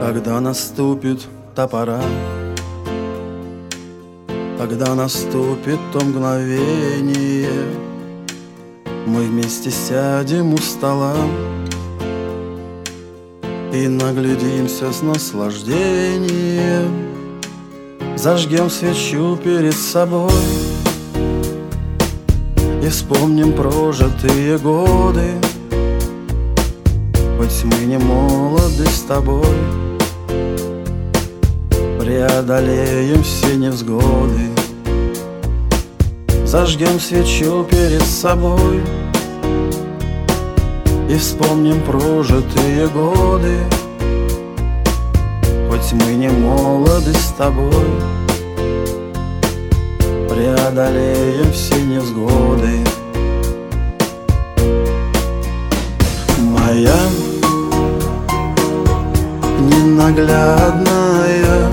Когда наступит та пора, когда наступит то мгновение, мы вместе сядем у стола и наглядимся с наслаждением. Зажгем свечу перед собой и вспомним прожитые годы. Хоть мы не молоды с тобой, преодолеем все невзгоды. Зажгем свечу перед собой и вспомним прожитые годы. Хоть мы не молоды с тобой, преодолеем все невзгоды. Моя ненаглядная,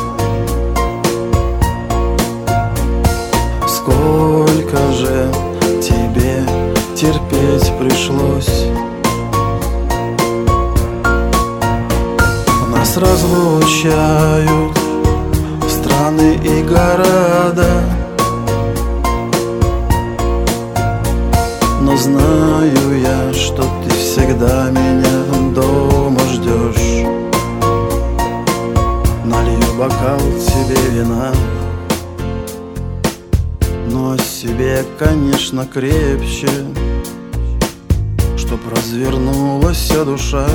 сколько же тебе терпеть пришлось. Нас разлучают страны и города, но знаю я, что ты всегда меня дома ждешь. Налью бокал тебе вина, но о себе, конечно, крепче, чтоб развернулась вся душа.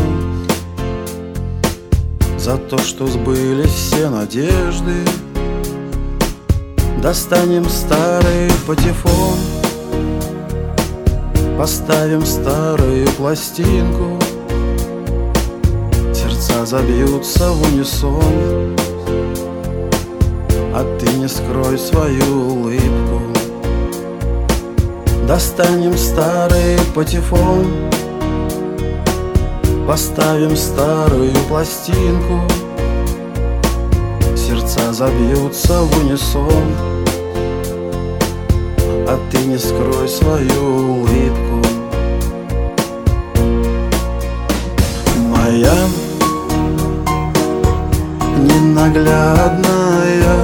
За то, что сбылись все надежды, достанем старый патефон, поставим старую пластинку. Сердца забьются в унисон, а ты не скрой свою улыбку. Достанем старый патефон, поставим старую пластинку. Сердца забьются в унисон, а ты не скрой свою улыбку. Моя ненаглядная,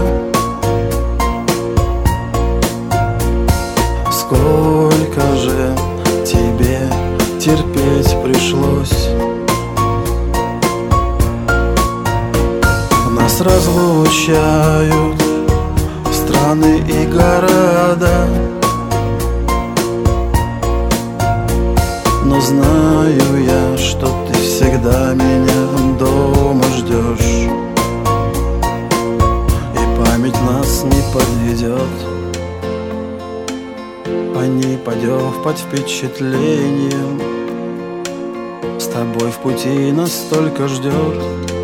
сколько же тебе терпеть пришлось. Нас разлучают страны и города, но знаю я, что ты всегда меня дома ждешь. И память нас не подведет, по ней пойдем под впечатлением. С тобой в пути нас столько ждет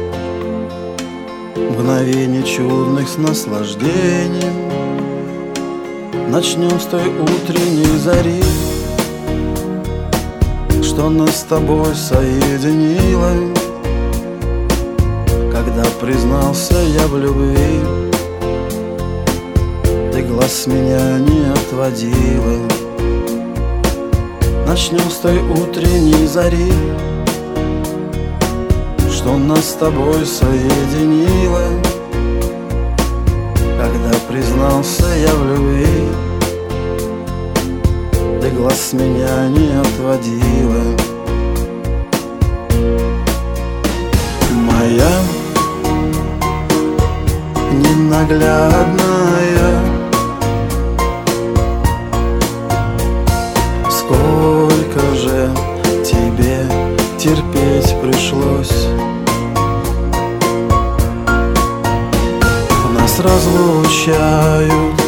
мгновений чудных с наслаждением. Начнем с той утренней зари, что нас с тобой соединило. Когда признался я в любви, ты глаз с меня не отводила. Начнем с той утренней зари, что нас с тобой соединило. Когда признался я в любви, ты глаз с меня не отводила. Моя ненаглядная, сколько же тебе терпеть пришлось. Нас разлучают